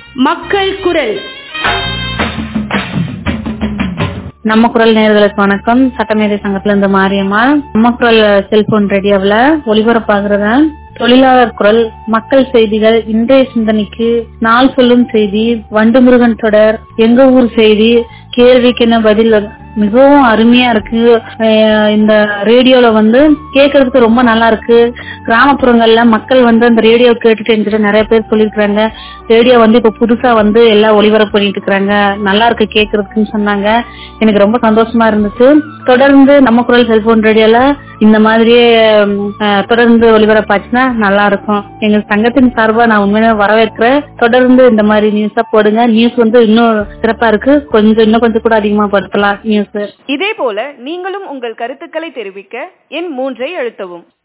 மக்கள் குரல். நம்ம குரல் நேயர்களுக்கு வணக்கம். சட்டமேதை சங்கத்துல இருந்து மாரியம்மா. நம்ம குரல் செல்போன் ரேடியோவில் ஒளிபரப்பாகிறத தொழிலாளர் குரல், மக்கள் செய்திகள், இன்றைய சிந்தனைக்கு, நாள் சொல்லும் செய்தி, வண்டு முருகன் தொடர், எங்க ஊர் செய்தி, கேள்விக்கு பதில் மிகவும் அருமையா இருக்கு. இந்த ரேடியோல கேட்கறதுக்கு ரொம்ப நல்லா இருக்கு. கிராமப்புறங்கள்ல மக்கள் அந்த ரேடியோ கேட்டுட்டு என்கிட்ட நிறைய பேர் சொல்லிருக்காங்க. ரேடியோ இப்ப புதுசா எல்லாம் ஒளிபரப்பு பண்ணிட்டு இருக்காங்க, நல்லா இருக்கு கேட்கறதுக்குன்னு சொன்னாங்க. எனக்கு ரொம்ப சந்தோஷமா இருந்துச்சு. தொடர்ந்து நம்ம குரல் செல்போன் ரேடியோல இந்த மாதிரியே தொடர்ந்து ஒளிபரப்பாச்சுன்னா நல்லா இருக்கும். எங்க சங்கத்தின் சார்பா நான் உண்மையில வரவேற்கிறேன். தொடர்ந்து இந்த மாதிரி நியூஸா போடுங்க. நியூஸ் இன்னும் சிறப்பா இருக்கு. இன்னும் கொஞ்சம் கூட அதிகமா படுத்தலாம் நியூஸ். இதே போல நீங்களும் உங்கள் கருத்துக்களை தெரிவிக்க எண் 3 அழுத்தவும்.